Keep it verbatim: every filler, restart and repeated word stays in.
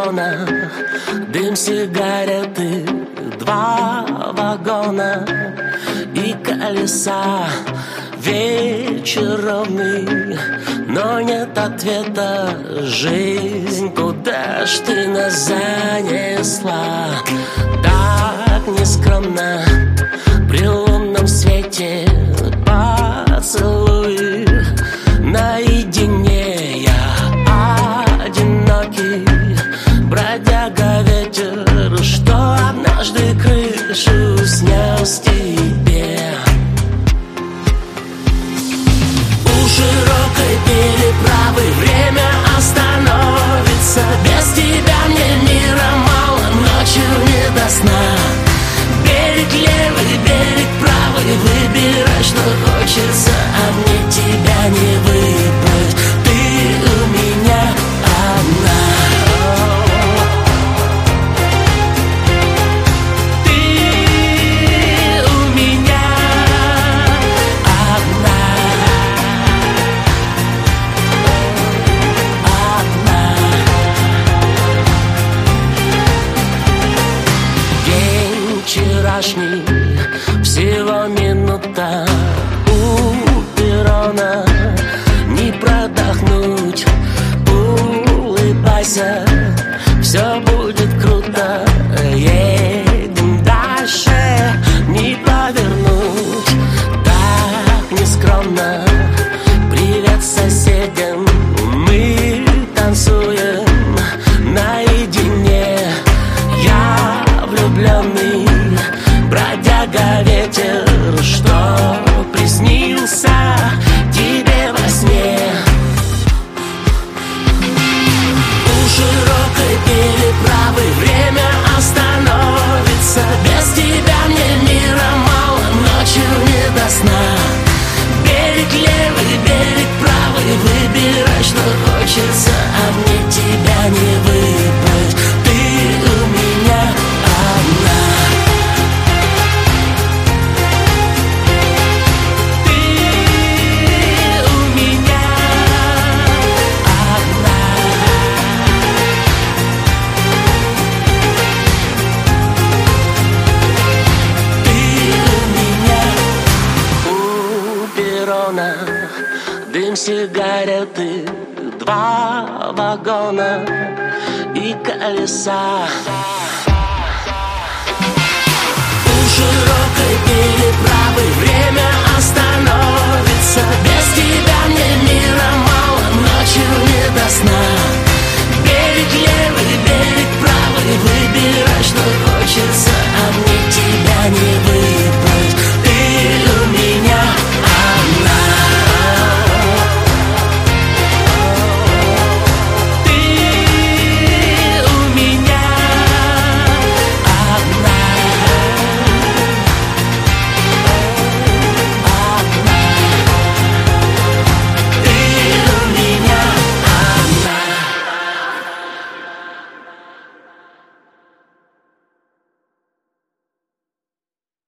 перрона, дым сигареты, два вагона и колеса. Вечер ровный, но нет ответа. Жизнь, куда ж ты нас занесла? Так нескромно, при лунном свете поцелуй. Наедине я одинокий бродяга ветер, что однажды крышу снес тебе. У широкой переправы время остановится. Без тебя мне мира мало, ночью не до сна. Берег левый, берег правый, выбирай, что хочется, а мне тебя не выбрать. Ты у меня одна. Ты у меня одна. Одна. День вчерашний, всего минута у перрона, не продохнуть. Улыбайся, все будет круто. Едем дальше, не повернуть. Так нескромно, привет соседям. Мы танцуем наедине. Я влюбленный бродяга ветер, что приснился тебе во сне. У широкой переправы время остановится. Без тебя мне мира мало, ночью не до сна. Берег левый, берег правый, выбирай, что хочется, а мне тебя не выбрать. Ты у меня одна. Дым сигареты, два вагона и колеса.